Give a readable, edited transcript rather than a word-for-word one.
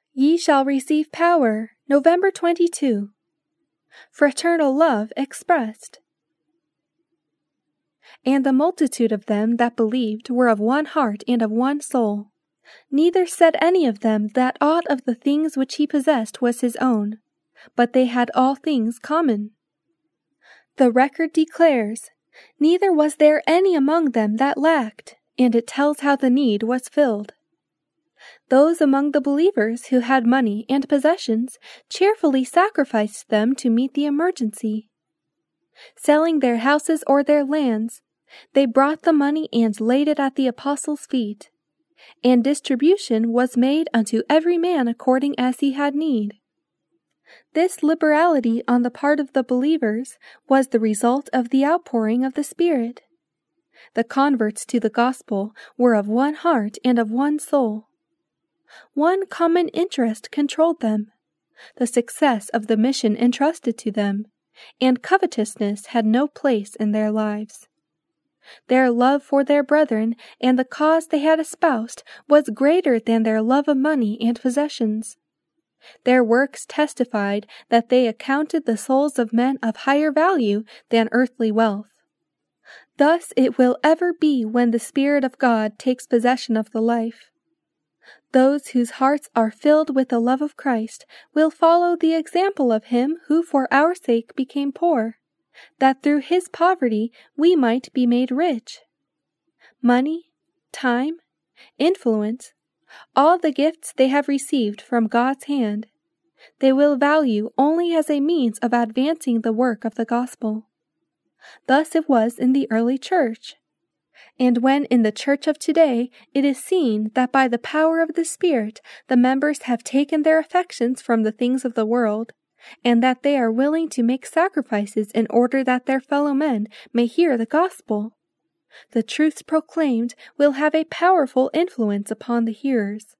Ye shall receive power, November 22. Fraternal love expressed. And the multitude of them that believed were of one heart and of one soul. Neither said any of them that aught of the things which he possessed was his own, but they had all things common. The record declares, neither was there any among them that lacked, and it tells how the need was filled. Those among the believers who had money and possessions cheerfully sacrificed them to meet the emergency. Selling their houses or their lands, they brought the money and laid it at the apostles' feet, and distribution was made unto every man according as he had need. This liberality on the part of the believers was the result of the outpouring of the Spirit. The converts to the gospel were of one heart and of one soul. One common interest controlled them, the success of the mission entrusted to them, and covetousness had no place in their lives. Their love for their brethren and the cause they had espoused was greater than their love of money and possessions. Their works testified that they accounted the souls of men of higher value than earthly wealth. Thus it will ever be when the Spirit of God takes possession of the life. Those whose hearts are filled with the love of Christ will follow the example of him who for our sake became poor, that through his poverty we might be made rich. Money, time, influence, all the gifts they have received from God's hand, they will value only as a means of advancing the work of the gospel. Thus it was in the early church. And when in the church of today it is seen that by the power of the Spirit the members have taken their affections from the things of the world, and that they are willing to make sacrifices in order that their fellow men may hear the gospel, the truths proclaimed will have a powerful influence upon the hearers.